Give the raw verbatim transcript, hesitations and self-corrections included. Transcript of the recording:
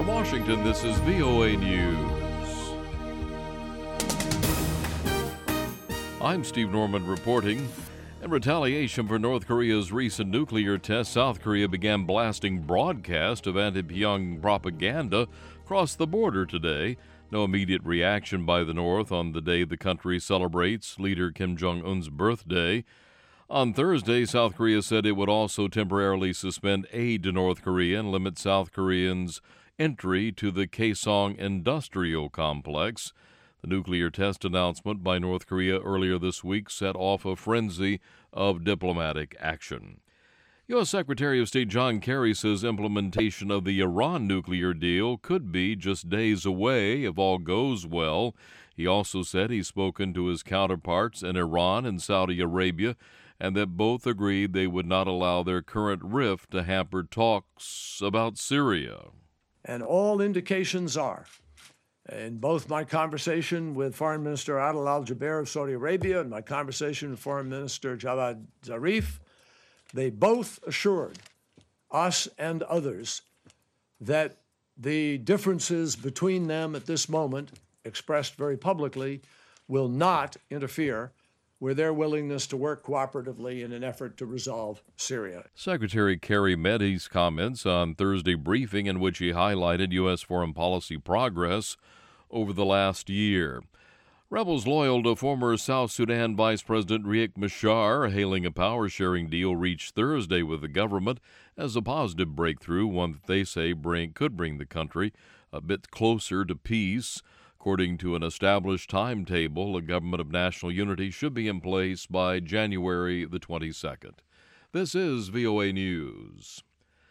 From Washington, this is V O A News. I'm Steve Norman reporting. In retaliation for North Korea's recent nuclear test, South Korea began blasting broadcasts of anti-Pyongyang propaganda across the border today. No immediate reaction by the North on the day the country celebrates leader Kim Jong-un's birthday. On Thursday, South Korea said it would also temporarily suspend aid to North Korea and limit South Koreans' entry to the Kaesong industrial complex. The nuclear test announcement by North Korea earlier this week set off a frenzy of diplomatic action. U S. Secretary of State John Kerry says implementation of the Iran nuclear deal could be just days away if all goes well. He also said he's spoken to his counterparts in Iran and Saudi Arabia and that both agreed they would not allow their current rift to hamper talks about Syria. And all indications are, in both my conversation with Foreign Minister Adel al-Jubeir of Saudi Arabia and my conversation with Foreign Minister Javad Zarif, they both assured us and others that the differences between them at this moment, expressed very publicly, will not interfere with their willingness to work cooperatively in an effort to resolve Syria. Secretary Kerry made his comments on Thursday briefing in which he highlighted U S foreign policy progress over the last year. Rebels loyal to former South Sudan Vice President Riek Machar hailing a power-sharing deal reached Thursday with the government as a positive breakthrough, one that they say bring, could bring the country a bit closer to peace. According to an established timetable, a government of national unity should be in place by January the twenty-second. This is V O A News.